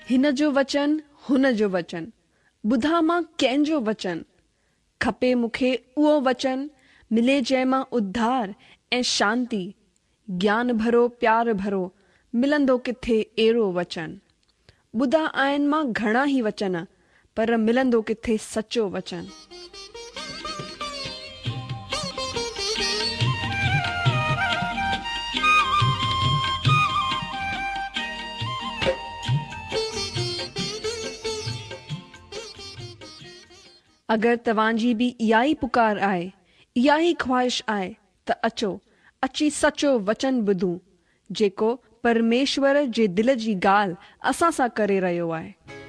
हिन जो वचन, हुन जो वचन, ॿुधा मां कंहिंजो वचन, खपे मूंखे उहो वचन, मिले जंहिंमां उद्धार ऐं शांती, ज्ञान भरो प्यार भरो, मिलंदो किथे अहिड़ो वचन। ॿुधा आहिनि मां घणा ई वचन, पर मिलंदो किथे सचो वचन। अगरि तव्हांजी बि इहा ई पुकार आहे, इहा ई ख़्वाहिश आहे, त अचो, अची सचो वचन ॿुधूं, जेको परमेश्वर जे दिल जी ॻाल्हि असां सां करे रहियो आहे।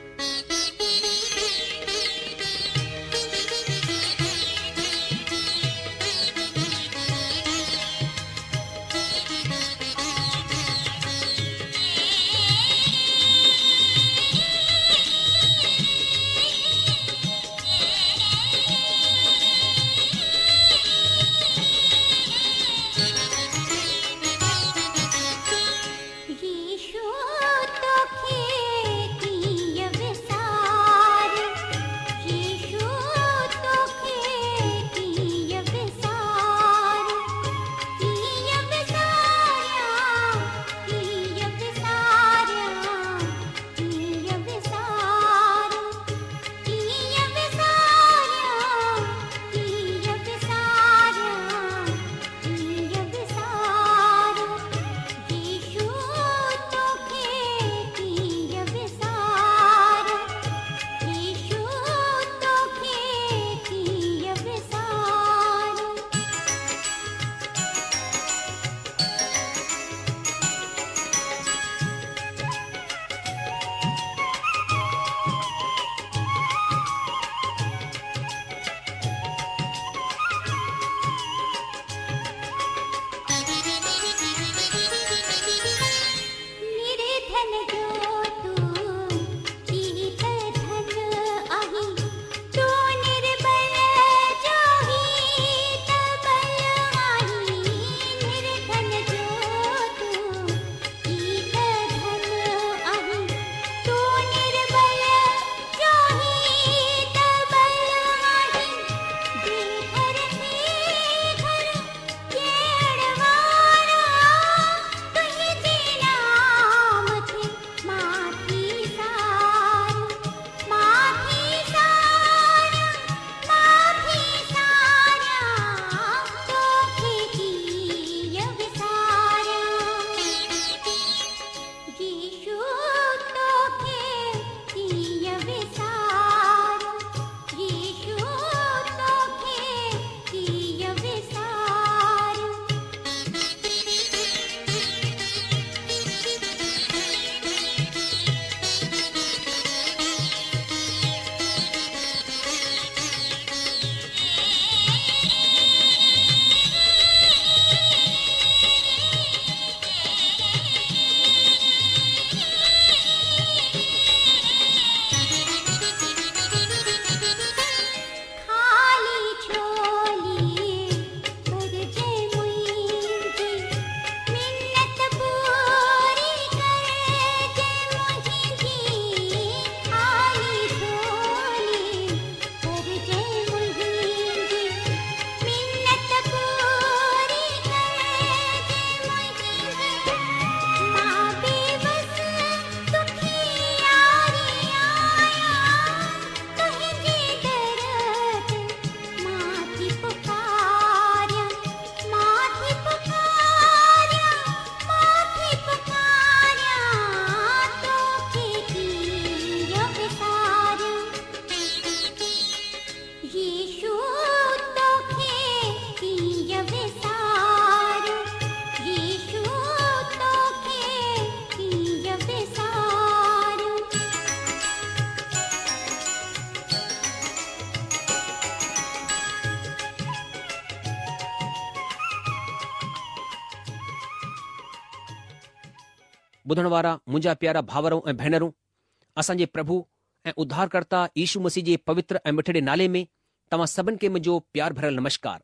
ॿुधण वारा मुंहिंजा प्यारा भाउरो ऐं भेनरूं, असांजे प्रभु ऐं उद्धारकर्ता यीशू मसीह जे पवित्र ऐं मिठड़े नाले में तव्हां सभिनि खे मुंहिंजो प्यार भरियल नमस्कार।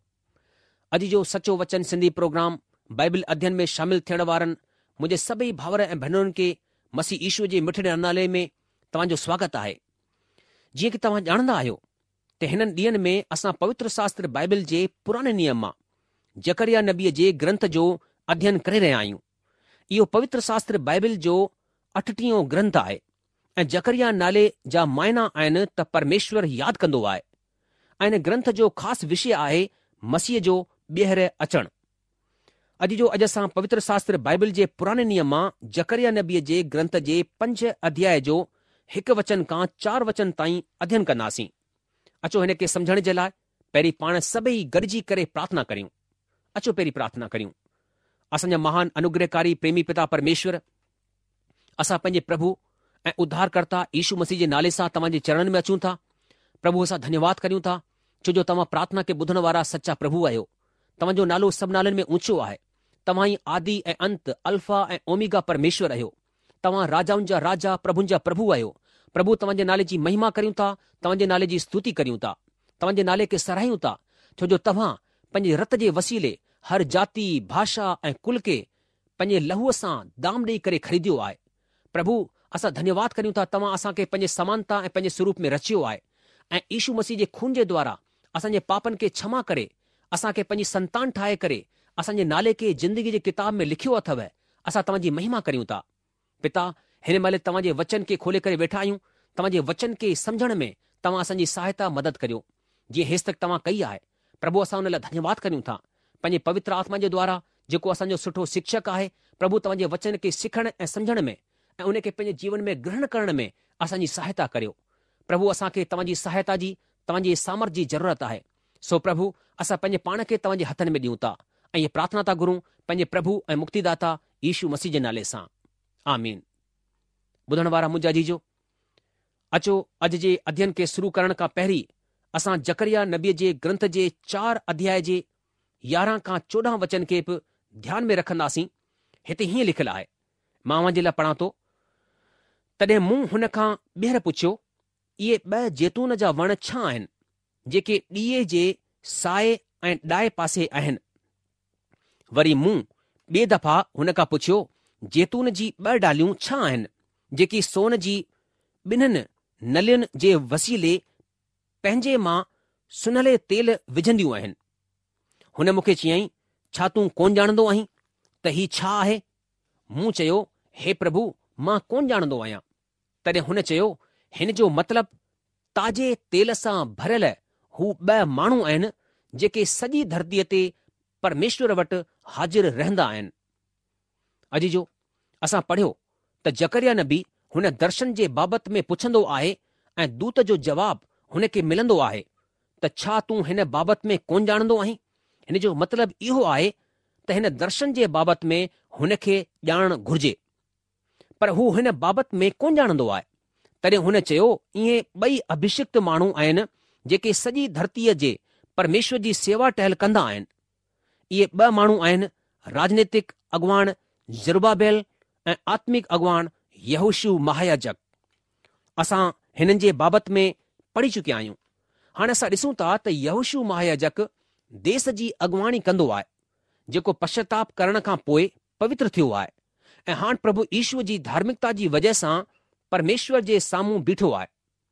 अॼु जो सचो वचन सिंधी प्रोग्राम बाइबल अध्ययन में शामिल थियण वारनि मुंहिंजे सभई भाउर ऐं भेनरुनि खे मसीह यीशू जे मिठड़े नाले में तव्हांजो स्वागत आहे। जीअं की तव्हां ॼाणंदा आहियो त हिननि ॾींहनि में असां पवित्र शास्त्र बाइबल जे पुराणे नियम मां जकरिया नबीअ जे ग्रंथ जो अध्ययन करे रहिया आहियूं। इहो पवित्र शास्त्र बाइबल जो 38हों ग्रंथ आहे ऐं जकरिया नाले जा मायना आहिनि त परमेश्वर यादि कंदो आहे ऐं इन ग्रंथ जो ख़ासि विषय आहे मसीह जो ॿीहर अचणु। अॼु असां पवित्र शास्त्र बाइबल जे पुराणे नियम मां जकरिया नबीअ जे ग्रंथ जे 5 अध्याय जो 1 वचन खां 4 वचन ताईं अध्ययन कंदासीं। अचो हिन खे समुझण जे लाइ पहिरीं पाण सभई गॾिजी करे प्रार्थना करियूं। अचो पहिरीं प्रार्थना करियूं। असांजा महान अनुग्रहकारी प्रेमी पिता परमेश्वर, असां पंहिंजे प्रभु ऐं उद्धारकर्ता यीशू मसीह जे नाले सां तव्हांजे चरणनि में अचूं था। प्रभु, असां धन्यवाद करियूं था छो जो तव्हां प्रार्थना खे ॿुधण वारा सचा प्रभु आहियो। तव्हांजो नालो सभु नालनि में ऊंचो आहे। तव्हां ई आदि ऐं अंत, अल्फा ऐं ओमेगा परमेश्वर आहियो। तव्हां राजाउनि जा राजा, प्रभुनि जा प्रभु आहियो। प्रभु, तव्हांजे नाले जी महिमा करियूं था, तव्हांजे नाले जी स्तुति करियूं था, तव्हांजे नाले खे सराहियूं था छो जो तव्हां पंहिंजे रत जे वसीले हर जाति, भाषा ऐं कुल खे पंहिंजे लहूअ सां दाम ॾेई करे ख़रीदियो आहे। प्रभु, असां धन्यवाद करियूं था, तव्हां असांखे पंहिंजे समानता ऐं पंहिंजे स्वरूप में रचियो आहे ऐं यीशू मसीह जे खून जे द्वारा असांजे पापनि खे क्षमा करे असांखे पंहिंजी संतान ठाहे करे असांजे नाले खे ज़िंदगी जे किताब में लिखियो अथव। असां तव्हांजी महिमा करियूं था। पिता, हिन महिल तव्हांजे वचन खे खोले करे वेठा आहियूं। तव्हांजे वचन खे सम्झण में तव्हां असांजी सहायता मदद करियो जीअं हेसि तक तव्हां कई आहे। प्रभु, असां हुन लाइ धन्यवाद करियूं था। पंहिंजे पवित्र आत्मा जे द्वारा जेको असांजो सुठो शिक्षक आहे, प्रभु, तव्हांजे वचन खे सिखण ऐं सम्झण में ऐं उन खे पंहिंजे जीवन में ग्रहण करण में असांजी सहायता करियो। प्रभु, असांखे तव्हांजी सहायता जी, तव्हांजी सामर्थ जी ज़रूरत आहे। सो प्रभु, असां पंहिंजे पाण खे तव्हांजे हथनि में ॾियूं था ऐं इहे प्रार्थना था घुरूं पंहिंजे प्रभु ऐं मुक्तिदाता यीशू मसीह जे नाले सां, आमीन। ॿुधण वारा मुंहिंजा जीजो, अचो अॼु जे अध्ययन खे शुरू करण खां पहिरीं असां जकरिया नबीअ जे ग्रंथ जे 4 अध्याय जे 11 खां 14 वचन खे बि ध्यान में रखंदासीं। हिते हीअं लिखियलु आहे, मां अव्हां जे लाइ पढ़ां थो। तॾहिं मूं हुन खां ॿीहर पुछियो, इहे 2 जैतून जा वण छा आहिनि जेके ॾीए जे साए ऐं ॾाए पासे आहिनि? वरी मूं ॿिए दफ़ा हुन खां पुछियो, जैतून जी 2 डालियूं छा आहिनि जेकी सोन जी ॿिन्हिनि नलियुनि जे वसीले पंहिंजे मां सुनहले तेल विझंदियूं आहिनि? हुन मूंखे चयईं, छा तूं कोन ॼाणंदो आहीं त ही छा आहे? मूं चयो, हे प्रभु, मां कोन ॼाणंदो आहियां। तॾहिं हुन चयो, हिन जो मतिलबु ताज़े तेल सां भरियल हू 2 माण्हू आहिनि जेके सॼी धरतीअ ते परमेश्वर वटि हाज़िर रहंदा आहिनि। अॼु जो असां पढ़ियो त जकरिया नबी हुन दर्शन जे बाबति में पुछंदो आहे ऐं दूत जो जवाबु हुन खे मिलंदो आहे त छा तूं हिन बाबति में कोन ॼाणंदो आहीं? हिन जो मतिलबु इहो आहे त हिन दर्शन जे बाबति में हुन खे ॼाणणु घुर्जे, पर हू हिन बाबति में कोन ॼाणंदो आहे। तॾहिं हुन चयो, इहे 2 अभिषिक्त माण्हू आहिनि जेके सॼी धरतीअ जे परमेश्वर जी सेवा टहल कंदा आहिनि। इहे 2 माण्हू आहिनि, राजनीतिक अॻुवाण ज़रुब्बाबेल ऐं आत्मिक अॻुवाण यहोशू महायाजक। असां हिननि जे बाबति में पढ़ी चुकिया आहियूं। हाणे असां ॾिसूं था त यहोशू महायाजक देश जी अॻुवाणी कंदो आहे जेको पश्चाताप करण खां पोइ पवित्र थियो आहे ऐं हाणे प्रभु यीशूअ जी धार्मिकता जी वजह सां परमेश्वर जे साम्हूं बीठो आहे।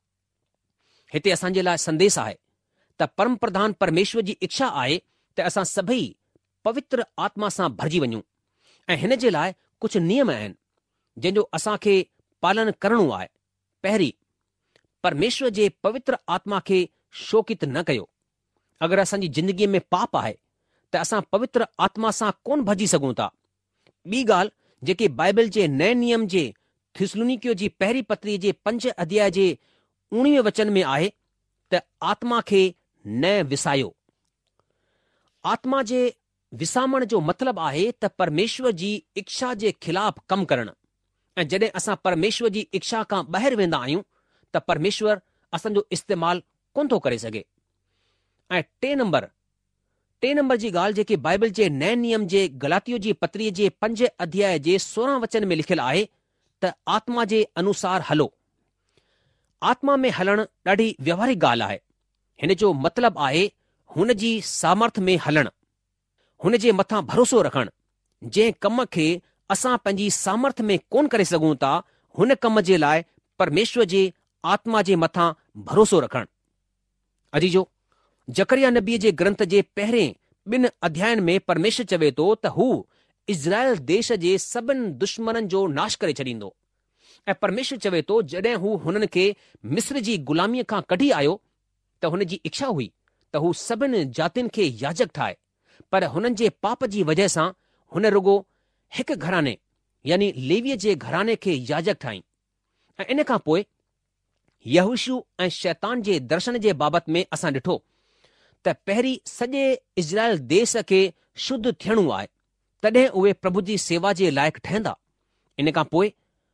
हिते असांजे लाइ संदेश आहे त परम प्रधान परमेश्वर जी इच्छा आहे त असां सभई पवित्र आत्मा सां भरिजी वञूं ऐं हिन जे लाइ कुझु नियम आहिनि जंहिंजो असांखे पालन करणो आहे। पहिरीं, परमेश्वर जे पवित्र आत्मा खे शोकित न कयो। अगरि असांजी ज़िंदगीअ में पाप आहे त असां पवित्र आत्मा सां कोन भरिजी सघूं था। ॿी ॻाल्हि जेके बाइबल जे नए नियम जे थिस्सलुनीकियो जी पहिरीं पत्री जे 5 अध्याय जे 19 वचन में आहे त आत्मा खे न विसायो। आत्मा जे विसामण जो मतिलबु आहे त परमेश्वर जी इच्छा जे ख़िलाफ़ कमु करणु। ऐं जॾहिं असां परमेश्वर जी इच्छा खां ॿाहिरि वेंदा आहियूं त परमेश्वर असांजो इस्तेमालु कोन थो करे सघे। ऐं टे नंबर जी ॻाल्हि जेके बाइबल जे नए नियम जे गलातियो जी पत्रीअ जे 5 अध्याय जे 16 वचन में लिखियलु आहे त आत्मा जे अनुसार हलो। आत्मा में हलणु ॾाढी व्यवहारिक ॻाल्हि आहे। हिन जो मतिलबु आहे हुन जी सामर्थ में हलणु, हुन जे मथां भरोसो रखणु। जंहिं कम खे असां पंहिंजी सामर्थ में कोन करे सघूं था, हुन कम जे लाइ परमेश्वर जे आत्मा जे मथां भरोसो रखणु। अजीजो, जकरिया नबीअ जे ग्रंथ जे पहिरें 2 अध्यायनि में परमेश्वर चवे थो त हू इज़राइल देश जे सभिनि दुश्मननि जो नाश करे छॾींदो। ऐं परमेश्वर चवे थो जॾहिं हू हुननि खे मिस्र जी ग़ुलामीअ खां कढी आयो त हुन जी इच्छा हुई त हू सभिनि जातियुनि खे याजक ठाहे, पर हुननि जे पाप जी वजह सां हुन रुगो हिकु घराने यानी लेवीअ जे घराने खे याजक ठाही। ऐं इन खां पोइ यहोशू ऐं शैतान जे दर्शन जे बाबति में असां ॾिठो त पहिरीं सॼे इज़राइल देश खे शुद्ध थियणो आहे, तॾहिं उहे प्रभु जी सेवा जे लाइक़ु ठहंदा। इन खां पोइ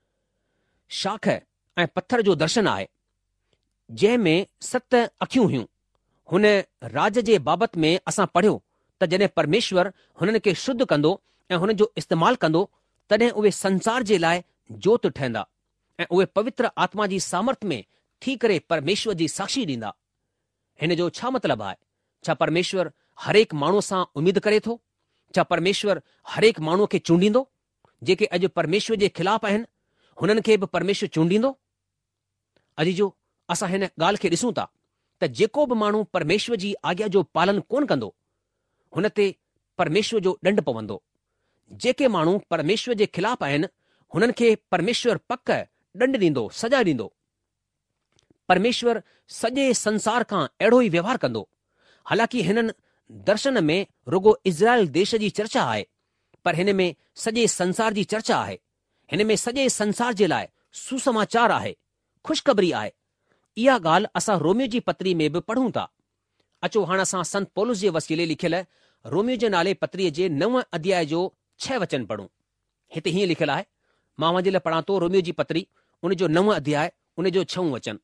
शाख ऐं पत्थर जो दर्शन आहे जंहिं में 7 अखियूं हुयूं। हुन राज जे बाबति में असां पढ़ियो त जॾहिं परमेश्वर हुननि खे शुद्ध कंदो ऐं हुन जो इस्तेमालु कंदो तॾहिं उहे संसार जे लाइ जोत ठहंदा ऐं उहे पवित्र आत्मा जी सामर्थ में थी करे परमेश्वर जी साक्षी ॾींदा। हिन जो छा मतिलबु आहे? छा परमेश्वर हरेक माण्हूअ सां उमीद करे थो? छा परमेश्वर हरेक माण्हूअ खे चूंडींदो? जेके अॼु परमेश्वर जे ख़िलाफ़ आहिनि हुननि खे बि परमेश्वर चूंडींदो? अजीजो, असां हिन ॻाल्हि खे ॾिसूं था त जेको बि माण्हू परमेश्वर जी आज्ञा जो पालन कोन कंदो हुन ते परमेश्वर जो ॾंड पवंदो। जेके माण्हू परमेश्वर जे ख़िलाफ़ आहिनि हुननि खे परमेश्वर पक ॾंड ॾींदो, सजा ॾींदो। परमेश्वर सॼे संसार खां अहिड़ो ई व्यवहार कंदो। हालांकि हिननि दर्शन में रुगो इज़राइल देश जी चर्चा आहे, पर हिन में सॼे संसार जी चर्चा आहे। हिन में सॼे संसार जे लाइ सुसमाचार आहे, ख़ुशख़बरी आहे। इहा ॻाल्हि असां रोमियो जी पत्री में बि पढ़ूं था। अचो हाणे असां संत पौलुस जे वसीले लिखियल रोमियो जे नाले पत्रीअ जे 9 अध्याय जो 6 वचन पढ़ूं। हिते हीअं लिखियलु आहे, मां वञे लाइ पढ़ां थो रोमियो जी पत्री उन जो 9 अध्याय उन जो 6 वचन।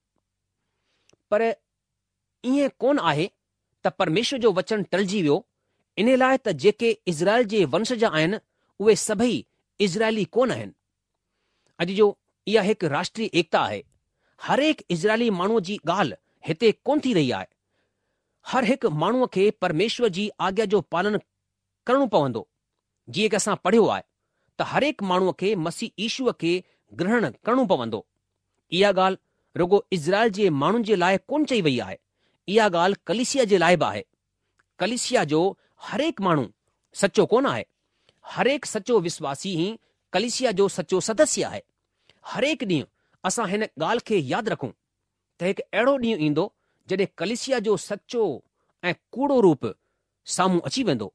पर ईअं कोन आहे त परमेश्वर जो वचन टलिजी वियो, इन लाइ त जेके इज़राइल जे वंश जा आहिनि उहे सभई इज़राइली कोन आहिनि। अॼु जो इहा हिकु राष्ट्रीय एकता आहे। हर हिकु इज़राइली माण्हूअ जी ॻाल्हि हिते कोन थी रही आहे। हर हिकु माण्हूअ खे परमेश्वर जी आज्ञा जो पालन करणो पवंदो। जीअं कि असां पढ़ियो आहे त हर हिकु माण्हूअ खे मसीह ईशूअ खे ग्रहण करणो पवंदो। इहा ॻाल्हि रुगो इज़राइल जे माण्हुनि जे लाइ कोन चई वई आहे, इहा ॻाल्हि कलीसिया जे लाइ बि आहे। कलीसिया जो हर हिकु माण्हू सचो कोन आहे। हर हिकु सचो विश्वासी ई कलीसिया जो सचो सदस्य आहे। हर हिकु ॾींहुं असां हिन ॻाल्हि खे यादि रखूं त हिकु अहिड़ो ॾींहुं ईंदो जॾहिं कलीसिया जो सचो ऐं कूड़ो रूप साम्हूं अची वेंदो।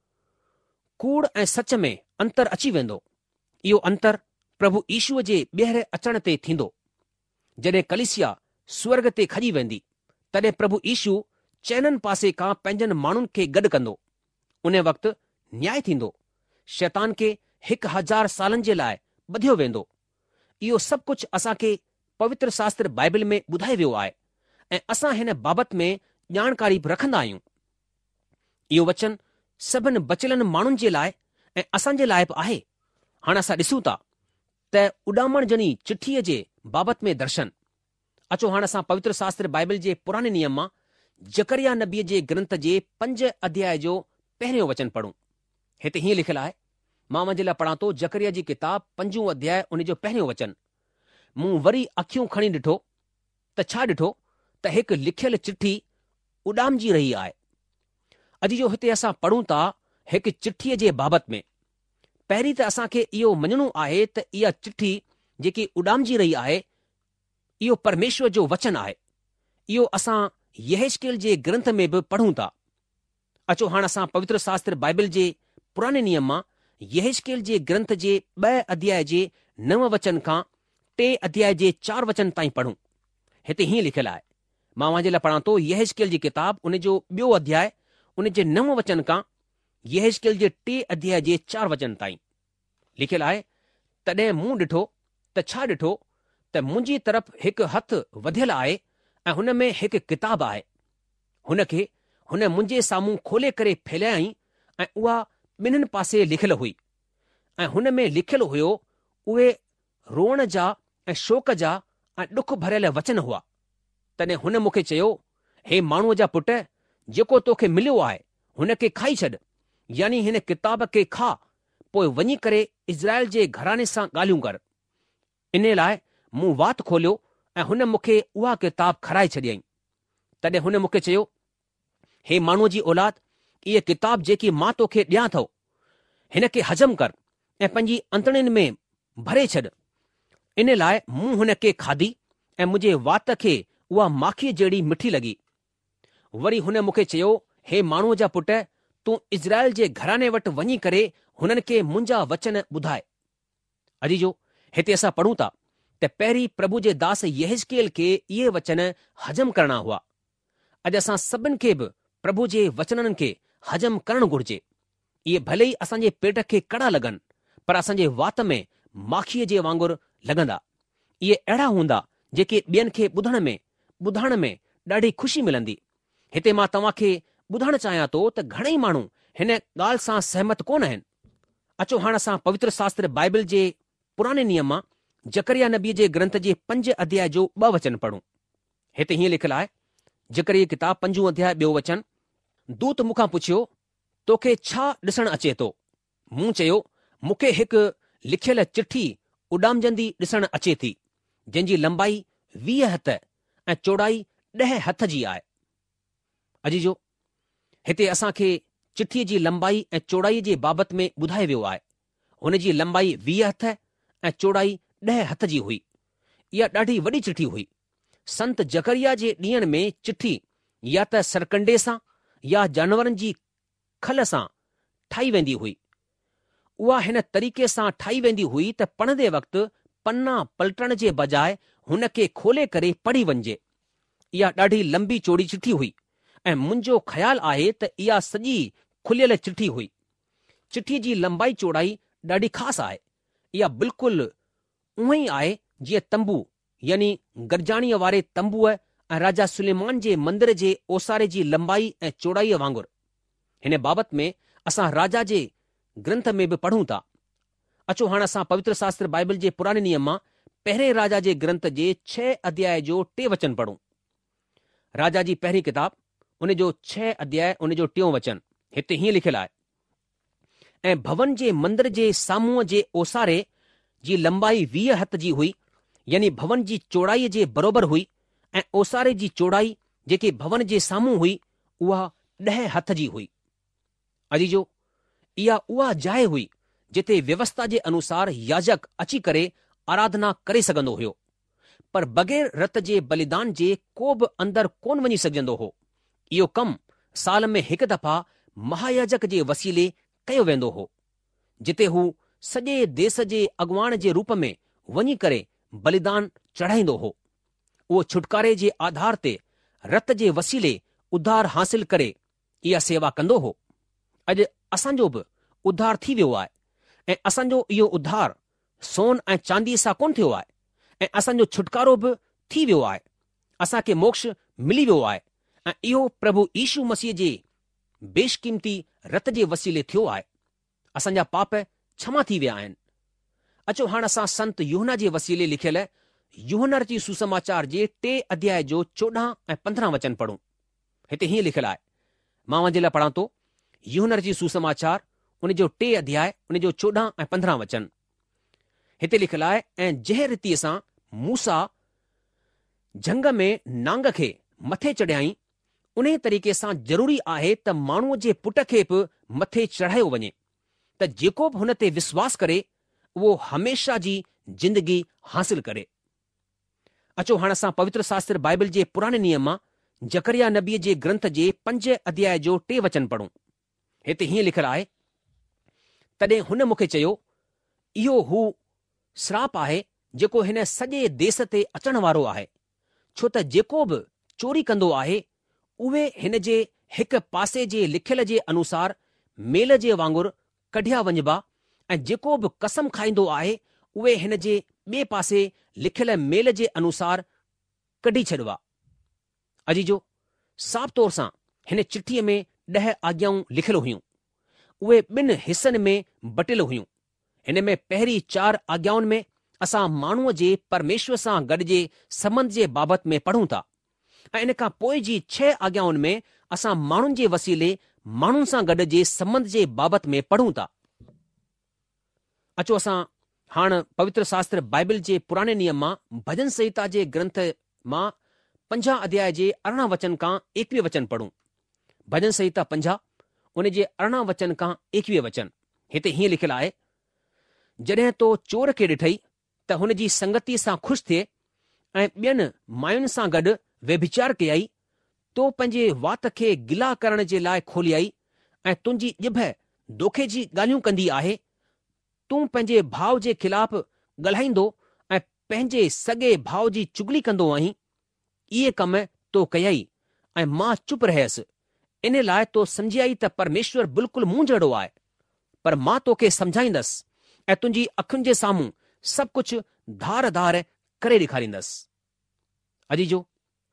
कूड़ ऐं सच में अंतर अची वेंदो। इहो अंतर प्रभु ईशूअ जे ॿीहर अचण ते थींदो। जॾहिं कलीसिया स्वर्ग ते खॼी वेंदी तॾहिं प्रभु ईशू चइननि पासे खां पंहिंजनि माण्हुनि खे गॾु कंदो। उन वक़्तु न्याय थींदो। शैतान खे 1000 सालनि जे लाइ ॿधियो वेंदो। इहो सभु कुझु असांखे पवित्र शास्त्र बाइबल में ॿुधायो वियो आहे ऐं असां हिन बाबति में ॼाणकारी बि रखंदा आहियूं। इहो वचन सभिनि बचियलनि माण्हुनि जे लाइ ऐं असांजे लाइ बि आहे। हाणे असां ॾिसूं था त उॾामण जनी चिठीअ जे बाबति में दर्शन। अचो हाणे असां पवित्र शास्त्र बाइबल जे पुराणे नियम मां जकरिया नबीअ जे ग्रंथ जे 5 अध्याय जो 1 वचन पढ़ूं। हिते हीअं लिखियलु आहे, मां वञे लाइ पढ़ां थो जकरिया जी किताब 5 अध्याय उन जो 1 वचन। मूं वरी अखियूं खणी ॾिठो त छा ॾिठो त हिकु लिखियल चिठी उॾामजी रही आहे। अॼु जो हिते असां पढ़ूं था हिकु चिठीअ जे बाबति में। पहिरीं त असांखे इहो मञणो आहे त इहा चिठी जेकी उॾामजी रही आहे इहो परमेश्वर जो वचन आहे। इहो असां यहेजकेल जे ग्रंथ में बि पढ़ूं था। अचो हाणे असां पवित्र शास्त्र बाइबल जे पुराणे नियम मां यहेजकेल जे ग्रंथ जे 2 अध्याय जे 9 वचन खां 3 अध्याय जे 4 वचन ताईं पढ़ूं। हिते हीअं लिखियलु आहे, मां वञे लाइ पढ़ां थो यहेजकेल जी किताब उन जो 2 अध्याय उन जे 9 वचन खां यहेजकेल जे 3 अध्याय जे 4 वचन ताईं लिखियलु आहे। तॾहिं मूं ॾिठो त छा ॾिठो त मुंहिंजी तरफ़ हिकु हथु वधियलु आहे ऐं हुन में हिकु किताब आहे। हुन खे हुन मुंहिंजे साम्हूं खोले करे फैलायईं ऐं उहा 2 पासे लिखियलु हुई ऐं हुन में लिखियलु हुयो उहे रोअण जा ऐं शोक जा ऐं ॾुख भरियल वचन हुआ। तॾहिं हुन मूंखे चयो, हे माण्हूअ जा पुट, जेको तोखे मिलियो आहे हुन खे खाई छॾ, यानी हिन किताब खे खा, पोइ वञी करे इज़राइल जे घराने सां ॻाल्हियूं कर। इन लाइ मूं वात खोलियो ऐं हुन मूंखे उहा किताब खाराए छॾियईं। तॾहिं हुन मूंखे चयो, हे माण्हूअ जी औलाद, इहा किताब जेकी मां तोखे ॾियां थो, हिन खे हज़म कर ऐं पंहिंजी अंतड़ियुनि में भरे छॾ। इन लाइ मूं हुन खे खाधी ऐं मुंहिंजे वात खे उहा माखीअ जहिड़ी मिठी लॻी। वरी हुन मूंखे चयो, हे माण्हूअ जा पुट, तूं इज़राइल जे घराने वटि वञी करे हुननि खे मुंहिंजा वचन ॿुधाए। अजी जो हिते असां पढ़ूं था त पहिरीं प्रभु जे दास यहेज़केल खे इहे वचन हज़म करणा हुआ। अॼु असां सभिनि खे बि प्रभु जे वचननि खे हज़म करणु घुर्जे। इहे भले ई असांजे पेट खे कड़ा लॻनि, पर असांजे वात में माखीअ जे वांगुरु लॻंदा। इहे अहिड़ा हूंदा जेके ॿियनि खे ॿुधाइण में ॾाढी ख़ुशी मिलंदी। हिते मां तव्हां खे ॿुधाइणु चाहियां थो त घणेई माण्हू हिन ॻाल्हि सां सहमत कोन आहिनि। अचो हाणे असां पवित्र शास्त्र बाइबल जे पुराणे नियम मां जकरिया नबीअ जे ग्रंथ जे 5 अध्याय जो 2 वचन पढ़ूं। हिते हीअं लिखियलु आहे, जकरिया किताब 5 अध्याय 2 वचन, दूत मूंखां पुछियो, तोखे छा ॾिसणु अचे थो? मूं चयो, मूंखे हिकु लिखियल चिठी उॾामजंदी ॾिसणु अचे थी, जंहिंजी लंबाई 20 हथ ऐं चौड़ाई 10 हथ जी आहे। अजी जो हिते असां खे चिठीअ जी लंबाई ऐं चौड़ाई जे बाबति में ॿुधायो वियो आहे। हुन जी लंबाई 20 हथ ऐं चौड़ाई 10 हथ जी हुई। इहा ॾाढी वॾी चिठी हुई। संत जकरिया जे ॾींहनि में चिठी या त सरकंडे सां या जानवरनि जी खल सां ठाही वेंदी हुई। उहा हिन तरीक़े सां ठाही वेंदी हुई त पढ़ंदे वक़्तु पन्ना पलटण जे बजाए हुन खे खोले करे पढ़ी वञिजे। इहा ॾाढी लंबी चौड़ी चिठी हुई ऐं मुंहिंजो ख़्यालु आहे त इहा सॼी खुलियल चिठी हुई। चिठी जी लंबाई चौड़ाई ॾाढी ख़ासि आहे। इहा बिल्कुलु उहो ई आहे जीअं तंबू यानी गरजाणीअ वारे तंबूअ ऐं राजा सुलेमान जे मंदर जे ओसारे जी लंबाई ऐं चौड़ाईअ वांगुरु। हिन बाबति में असां राजा जे ग्रंथ में बि पढ़ूं था। अचो हाणे असां पवित्र शास्त्र बाइबल जे पुराणे नियम मां पहिरें राजा जे ग्रंथ जे 6 अध्याय जो 3 वचन पढ़ूं। राजा जी पहिरीं किताब उन जो 6 अध्याय उन जो 3 वचन हिते हीअं लिखियलु आहे, ऐं भवन जे मंदर जे साम्हूं जे ओसारे जी लंबाई 20 हथ जी हुई, यानी भवन जी चौड़ाईअ जे बरोबरु हुई, ऐं ओसारे जी चौड़ाई जेके भवन जे साम्हूं हुई उहा 10 हथ जी हुई। अजीजो, इहा उहा जाइ हुई जिते व्यवस्था जे अनुसार याजक अची करे आराधना करे सघंदो हुयो, पर बग़ैर रत जे बलिदान जे को बि अंदरि कोन वञी सघंदो हो। इहो कमु साल में हिकु दफ़ा महायाजक जे वसीले कयो वेंदो हो, जिते हू सॼे देश जे अॻुवाण जे रूप में वञी करे बलिदान चढ़ाईंदो हो। उहो छुटकारे जे आधार ते रत जे वसीले उद्धार हासिल करे इहा सेवा कंदो हो। अॼु असांजो बि उद्धार थी वियो आहे, ऐं असांजो इहो उद्धार सोन ऐं चांदी सां कोन थियो आहे, ऐं असांजो छुटकारो बि थी वियो आहे। असांखे मोक्ष मिली वियो आहे, ऐं इहो प्रभु यीशू मसीह जे बेशकीमती रत जे वसीले थियो आहे। असांजा पाप क्षमा थी विया आहिनि। अचो हाणे असां संत यूहन्ना जे वसीले लिखियल यूहन्ना जी सुसमाचार जे 3 अध्याय जो 14 ऐं 15 वचन पढ़ूं। हिते हीअं लिखियलु आहे, मां वञे लाइ पढ़ां थो। यूहन्ना जी सुसमाचार उन जो 3 अध्याय उन जो 14 ऐं 15 वचन हिते लिखियलु आहे, ऐं जंहिं रीतीअ सां मूसा झंग में नांग खे मथे चढ़ियाई, उन तरीक़े सां ज़रूरी आहे त माण्हूअ जे पुट खे बि मथे चढ़ायो वञे, त जेको बि हुन ते विश्वास करे उहो हमेशा जी जिंदगी हासिल करे। अचो हाणे असां पवित्र शास्त्र बाइबल जे पुराणे नियम मां जकरिया नबीअ जे ग्रंथ जे 5 अध्याय जो 3 वचन पढ़ूं। हिते हीअं लिखियलु आहे, तॾहिं हुन मूंखे चयो, इहो हू श्राप आहे जेको हिन सॼे देश ते अचण वारो आहे, छो त जेको बि चोरी कंदो आहे उहे हिन जे हिकु पासे जे लिखियल जे अनुसार मेल जे वांगुरु कढिया वञिबा, ऐं जेको बि कसम खाईंदो आहे उहे हिन जे ॿिए पासे लिखियल मेल जे अनुसार कढी छॾिबा। अजीजो, साफ़ तौर सां हिन चिठीअ में 10 आज्ञाऊं लिखियल हुयूं। उहे 2 हिसनि में बटियल हुयूं। हिन में पहिरीं 4 आज्ञाउनि में असां माण्हूअ जे परमेश्वर सां गॾु जे संबंध जे बाबति में पढ़ूं था, ऐं इन खां पोइ जी 6 आज्ञाउनि में असां माण्हुनि जे वसीले माण्हुनि सां गॾु जे संबंध जे बाबति में पढ़ूं था। अचो असां हाणे पवित्र शास्त्र बाइबल जे पुराणे नियम मां भजन संहिता जे ग्रंथ मां 50 अध्याय जे 18 वचन खां 21 वचन पढ़ूं। भजन संहिता 50 उन जे 18 वचन खां 21 वचन। हिते हीअं लिखियलु आहे, जॾहिं तो चोर खे ॾिठई त हुन जी संगति सां ख़ुशि थिए ऐं ॿियनि मायुनि सां गॾु व्यभिचार कयई, तो पंहिंजे वात खे गिला करण जे लाइ खोलियाई ऐं तुंहिंजी ॼिभ दोखे जी ॻाल्हियूं कंदी आहे। तूं पंहिंजे भाउ जे ख़िलाफ़ ॻाल्हाईंदो ऐं पंहिंजे सॻे भाउ जी चुगली कंदो आहीं। इहे कम तो कयई ऐं मां चुप रहियसि। इन लाइ तो सम्झियाई त परमेश्वर बिल्कुलु मूं जहिड़ो आहे। पर मां तोखे सम्झाईंदसि ऐं तुंहिंजी अखियुनि जे साम्हूं सभु कुझु धार धार करे ॾेखारींदसि। अजीजो,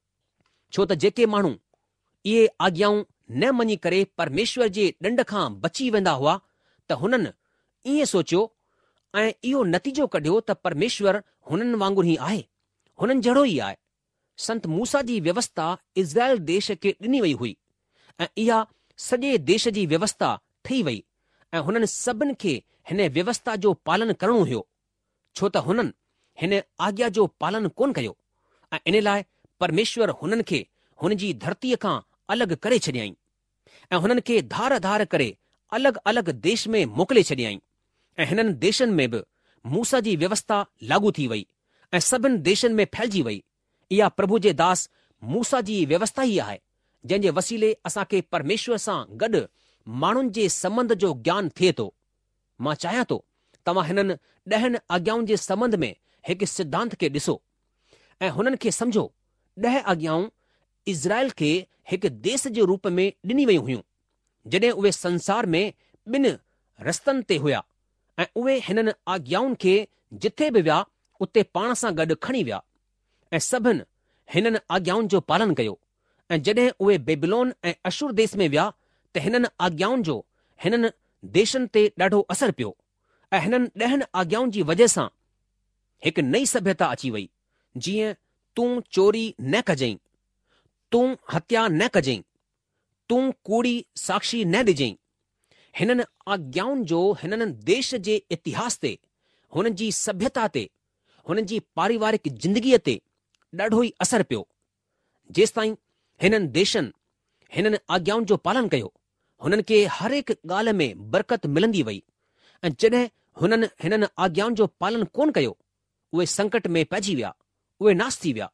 छो त जेके माण्हू इहे आज्ञाऊं न मञी करे परमेश्वर जे ॾंड खां बची वेंदा हुआ, त हुननि ईअं सोचियो ऐं इहो नतीजो कढियो त परमेश्वर हुननि वांगुरु ई आहे, हुननि जहिड़ो ई आहे। संत मूसा जी व्यवस्था इज़राइल देश खे ॾिनी वई हुई ऐं इहा सॼे देश जी व्यवस्था ठही वई ऐं हुननि सभिनि खे हिन व्यवस्था जो पालन करणो हुयो, छो त हुननि हिन आज्ञा जो पालन कोन कयो ऐं इन लाइ परमेश्वर हुननि खे हुन जी धरतीअ खां अलॻि करे छॾियईं ऐं हुननि खे धार धार करे अलॻि अलॻि देश में मोकिले छॾियईं ऐं हिननि देशनि में बि मूसा जी व्यवस्था लागू थी वई ऐं सभिनि देशनि में फैलिजी वई। इहा प्रभु जे दास मूसा जी व्यवस्था ई आहे, जंहिं जे वसीले असांखे परमेश्वर सां गॾु माण्हुनि जे संबंध जो ज्ञान थिए थो। मां चाहियां थो तव्हां हिननि 10 आज्ञाउनि जे संबंध में हिकु सिद्धांत खे ॾिसो ऐं हुननि खे सम्झो। 10 आज्ञाऊं इज़राइल खे हिकु देश जे रूप में ॾिनी वयूं हुयूं, जॾहिं उहे संसार में 2 रस्तनि ते हुया ऐं उहे हिननि आज्ञाउनि खे जिथे बि विया उते पाण सां गॾु खणी विया ऐं सभिनि हिननि आज्ञाउनि जो पालन कयो। ऐं जॾहिं उहे बेबीलोन ऐं अशूर देश में विया त हिननि आज्ञाउनि जो हिननि देशनि ते ॾाढो असरु पियो ऐं हिननि 10 आज्ञाउनि जी वजह सां हिकु नई सभ्यता अची वई। जीअं तूं चोरी न कजईं, तूं हत्या न कजईं, तूं कूड़ी साक्षी न ॾिजईं। हिननि आज्ञाउनि जो हिननि देश जे इतिहास ते, हुननि जी सभ्यता ते, हुननि जी पारिवारिक जिंदगीअ ते ॾाढो ई असरु पियो। जेसिताईं हिननि देशनि हिननि आज्ञाउनि जो पालन कयो, हुननि खे हर हिकु ॻाल्हि में बरकत मिलंदी वई ऐं जॾहिं हुननि हिननि आज्ञाउनि जो पालन कोन कयो, उहे संकट में पइजी विया, उहे नास थी विया।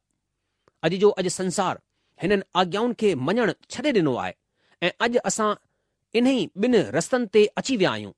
अॼु संसार हिननि आज्ञाउनि खे मञणु छॾे ॾिनो आहे ऐं अॼु असां इन्ही 2 रस्तनि ते अची विया आहियूं।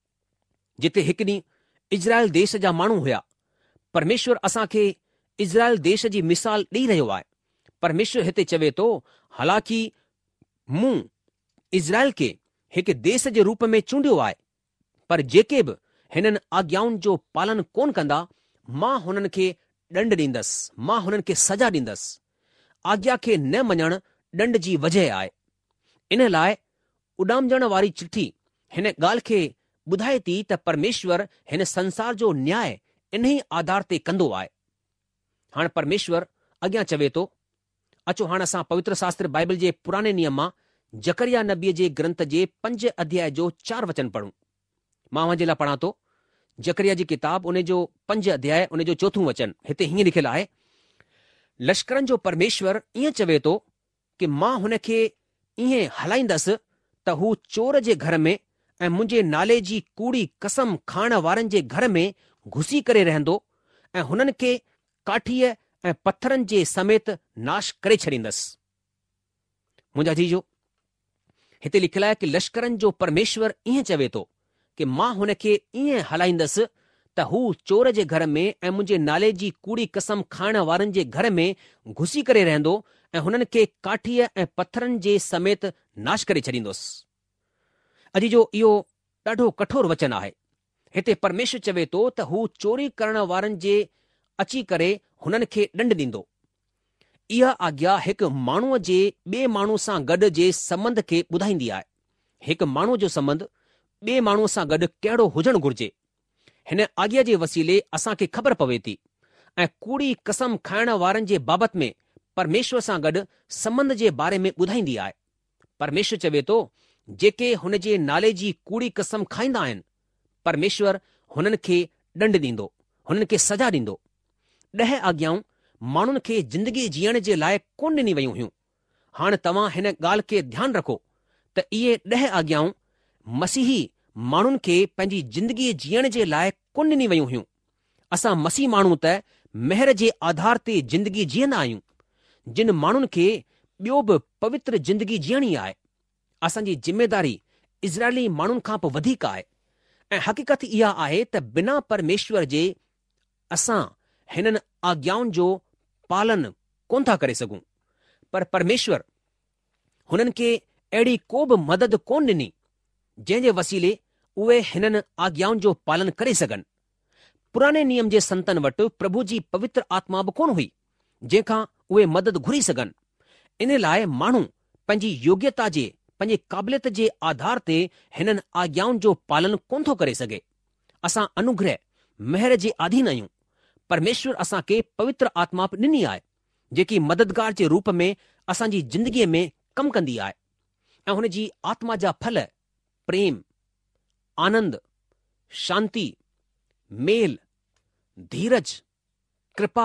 जिते हिकु ॾींहुं इज़राइल देश जा माण्हू हुया, परमेश्वर असांखे इज़राइल देश जी मिसाल ॾेई रहियो आहे। परमेश्वर हिते चवे थो, हालांकि मूं इज़राइल खे हिकु देश जे रूप में चूंडियो आहे, पर जेके बि हिननि आज्ञाउनि जो पालन कोन कंदा, मां हुननि खे ॾंड ॾींदसि, मां हुननि खे सज़ा ॾींदसि। आज्ञा खे न मञणु ॾंड जी वजह आहे। इन लाइ उॾामजण वारी चिठी हिन ॻाल्हि खे ॿुधाए थी त परमेश्वर हिन संसार जो न्याय इन्ही आधार ते कंदो आहे। हाणे परमेश्वर अॻियां चवे थो, अचो हाणे असां पवित्र शास्त्र बाइबल जे पुराणे नियम मां जकरिया नबीअ जे ग्रंथ जे 5 अध्याय जो 4 वचन पढ़ूं। मां अव्हां जे लाइ पढ़ां थो जकरिया जी किताब, उन जो 5 अध्याय, उन जो 4 वचन। हिते हीअं लिखियलु आहे, लश्करनि जो परमेश्वर ईअं चवे थो कि मां हुन खे ईअं हलाईंदसि त हू चोर जे घर में ऐं मुंहिंजे नाले जी कूड़ी कसम खाइण वारनि जे घर में घुसी करे रहंदो ऐं हुननि खे काठीअ ऐं पत्थरनि जे समेत नाश करे छॾींदसि। मुंहिंजा जीजो, हिते लिखियलु आहे कि लश्करनि जो परमेश्वर ईअं चवे थो कि मां हुन खे ईअं हलाईंदसि त हू चोर जे घर में ऐं मुंहिंजे नाले जी कूड़ी कसम खाइण वारनि जे घर में घुसी करे रहंदो ऐं हुननि खे काठीअ ऐं पत्थरनि जे समेत नाश करे छॾींदुसि। अॼु जो इहो ॾाढो कठोर वचन आहे। हिते परमेश्वर चवे थो त हू चोरी करण वारनि जे अची करे हुननि खे ॾंड ॾींदो। इहा आज्ञा हिकु माण्हूअ जे ॿिए माण्हू सां गॾु जे संबंध खे ॿुधाईंदी आहे। हिकु माण्हूअ जो संबंध ॿिए माण्हूअ सां गॾु कहिड़ो हुजणु घुर्जे, हिन आज्ञा जे वसीले असांखे ख़बर पवे थी। ऐं कूड़ी कसम खाइण वारनि जे बाबति में परमेश्वर सां गॾु संबंध जे बारे में ॿुधाईंदी आहे। परमेश्वर चवे थो, जेके हुन जे नाले जी कूड़ी कसम खाईंदा आहिनि, परमेश्वर हुननि खे ॾंड ॾींदो, हुननि खे सजा ॾींदो। 10 आज्ञाऊं माण्हुनि खे ज़िंदगी जीअण जे लाइ कोन ॾिनी वयूं हुयूं। हाणे तव्हां हिन ॻाल्हि खे ध्यानु रखो त इहे 10 आज्ञाऊं मसीही माण्हुनि खे पंहिंजी ज़िंदगी जीअण जे लाइ कोन ॾिनी वयूं हुयूं। असां मसीह माण्हू त महर जे आधार ते ज़िंदगी जीअंदा आहियूं। जिन माण्हुनि खे ॿियो बि पवित्र ज़िंदगी जीअणी आहे, असांजी ज़िमेदारी इज़राइली माण्हुनि खां बि वधीक आहे। ऐं हक़ीक़त इहा आहे त बिना परमेश्वर जे असां हिननि आज्ञाउनि जो पालन कोन था करे सघूं। पर परमेश्वर हुननि खे अहिड़ी को बि मदद कोन ॾिनी जंहिं जे वसीले उहे हिननि आज्ञाउनि जो पालन करे सघनि। पुराने नियम जे संतनि वटि प्रभु जी पवित्र आत्मा बि कोन हुई जंहिंखां उहे मदद घुरी सघनि। इन लाइ माण्हू पंहिंजी योग्यता जे, पंहिंजे क़ाबिलियत जे आधार ते हिननि आज्ञाउनि जो पालन कोन थो करे सघे। असां अनुग्रह महर जे अधीन आहियूं। परमेश्वर असांखे पवित्र आत्मा बि ॾिनी आहे जेकी मददगार जे रूप में असांजी ज़िंदगीअ में कमु कंदी आहे। ऐं हुन जी आत्मा जा फल प्रेम, आनंद, शांती, मेल, धीरज, कृपा,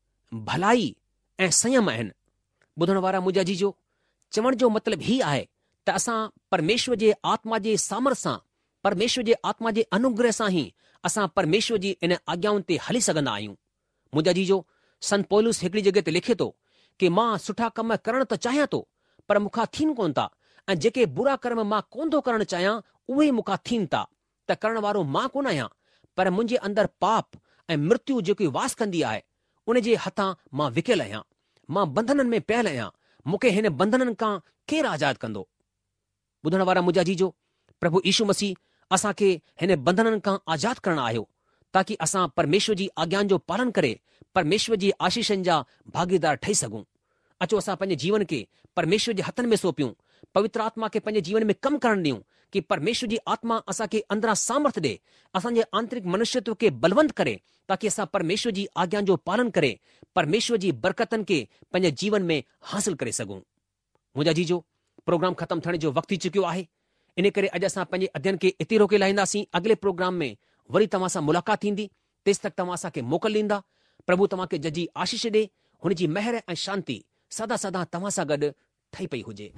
भलाई ऐं संयम आहिनि। ॿुधण वारा मुंहिंजा जीजो, चवण जो मतिलबु ही आहे त असां परमेश्वर जे आत्मा जे सामर्थ सां, परमेश्वर जे आत्मा जे अनुग्रह सां ई असां परमेश्वर जी इन आज्ञाउनि ते हली सघंदा आहियूं। मुंहिंजा जीजो, संत पौलुस हिकिड़ी जॻह ते लिखे थो कि मां सुठा कम करण त चाहियां थो, पर मूंखां थियनि कोन था, ऐं जेके बुरा कर्म मां कोन थो करणु चाहियां उहे मूंखां थियनि था। त करण वारो मां कोन आहियां, पर मुंहिंजे अंदरि पाप ऐं मृत्यु जेकी वास कंदी आहे उन जे हथां मां विकियल आहियां। मां बंधननि में पियल आहियां। मूंखे हिन बंधननि खां केरु आज़ादु कंदो? ॿुधण वारा मुंहिंजा जीजो, प्रभु यीशू मसीह असांखे हिन बंधननि खां आज़ादु करणु आयो ताकी असां परमेश्वर जी आज्ञाउनि जो पालन करे परमेश्वर जी आशीषनि जा भागीदार ठही सघूं। अचो असां पंहिंजे जीवन खे परमेश्वर जे हथनि में सौंपियूं, पवित्र आत्मा खे पंहिंजे जीवन में कमु करणु ॾियूं कि परमेश्वर जी आत्मा असांखे अंदरां सामर्थ ॾे, असांजे आंतरिक मनुष्यत्व खे बलवंत करे ताकी असां परमेश्वर जी आज्ञाउनि जो पालन करे परमेश्वर जी बरकतनि खे पंहिंजे जीवन में हासिल करे सघूं। मुंहिंजा जीजो, प्रोग्राम ख़तमु थियण जो वक़्तु थी चुकियो आहे। इन करे अॼु असां पंहिंजे अध्ययन खे इते रोके लाहींदासीं। अॻिले प्रोग्राम में वरी तव्हां सां मुलाक़ात थींदी। तेसि तक तव्हां असांखे मोकल ॾींदा। प्रभु तव्हांखे जजी आशीष ॾे। हुनजी महर ऐं शांती सदा सदा तव्हां सां गॾु ठही पई हुजे।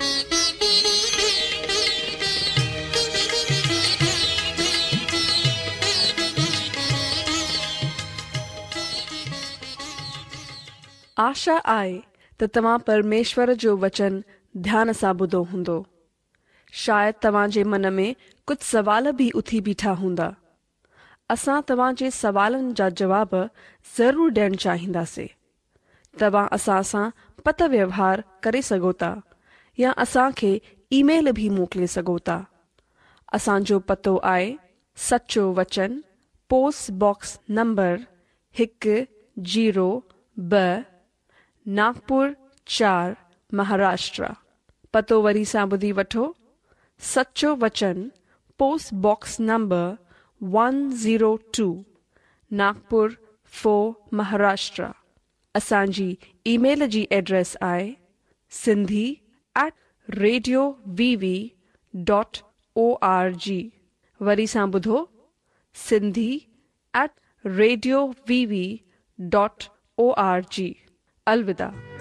आशा आहे त तव्हां परमेश्वर जो वचन ध्यान सां ॿुधो हूंदो। शायदि तव्हां जे मन में कुझु सवाल बि उथी बीठा हूंदा। असां तव्हां जे सवालनि जा जवाब ज़रूरु ॾियणु चाहींदासीं। तव्हां असां सां पत व्यवहार करे सघो था या असांखे ईमेल बि मोकिले सघो था। असांजो पतो आहे Sacho Vachan, post box number 102, Nagpur 4, Maharashtra. पतो वरी सां ॿुधी वठो। Sacho Vachan, post box number 102, Nagpur 4, Maharashtra. असांजी ईमेल जी एड्रेस आहे sindhi@radiovv.org। वरी सां ॿुधो, sindhi@radiovv.org। अलविदा।